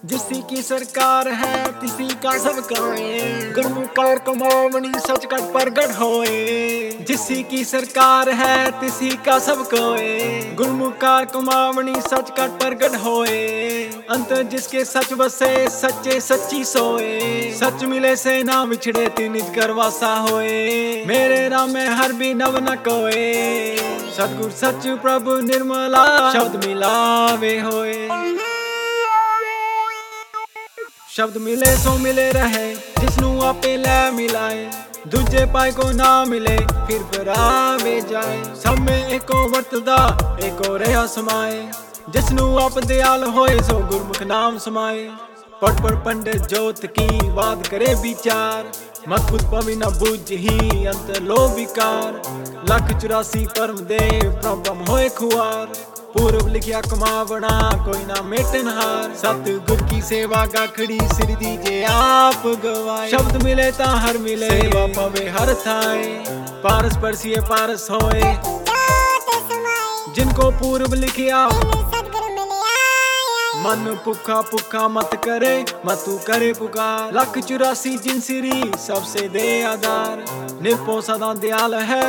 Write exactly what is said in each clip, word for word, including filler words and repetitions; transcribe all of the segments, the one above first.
जिसी की सरकार है तिसी का सब कहे, गुरमुखार कमावनी सच का प्रगट होए। जिसी की सरकार है तिसी का सब कहे, गुरमुखार कमावनी सच का प्रगट होए। अंत जिसके सच बसे सच्चे सच्ची सोए, सच मिले से ना बिछड़े तीन निज करवासा होए। मेरे राम में हर भी नव न कोए, सतगुर सच प्रभु निर्मला शब्द मिलावे होए। शब्द मिले सो मिले रहे जिसनू आपे लै मिलाए, दूजे पाए को ना मिले फिर परावे जाए। सब में एको वर्तदा एको रहा समाए, जिसनू आप दयाल होए सो गुरमुख नाम समाए। पढ़ पढ़ पंडित जोत की बात करे विचार, मत बुझ पवी न बुझ ही अंत लो विकार। लख चौरासी परम देव प्रभम होए खुआर, पूर्व लिखिया कमावना कोई ना मेटन हार। सतगुर की सेवा गाखड़ी सिर दीजे आप गवाए, शब्द मिले ता हर मिले सेवा पवे हर थाए। पारस परसिए पारस होए जिनको पूर्व लिखिया, मन पुखा पुखा मत करे मतु करे पुकार। लख चौरासी जिन सिरी सबसे दे आधार, निर्भो सदा दयाल है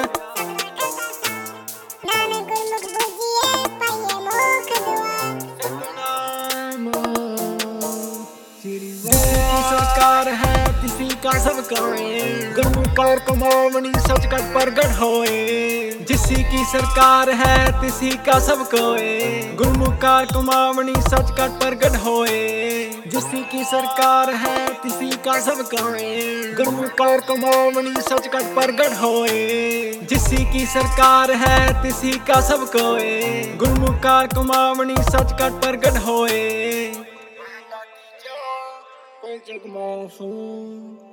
सरकार है तिसी का सब कहे, गुरमुखार कमावनी सच का प्रगट होए। जिसी की सरकार है तिसी का सब कहे, गुरमुखार कमावनी सच का प्रगट होए। जिसी की सरकार है तिसी का सब कहे, गुरमुखार कमावनी सच का प्रगट होए। जिसी की सरकार है तिसी का सब कहे, गुरमुखार कमावनी सच का प्रगट होए। जगमासू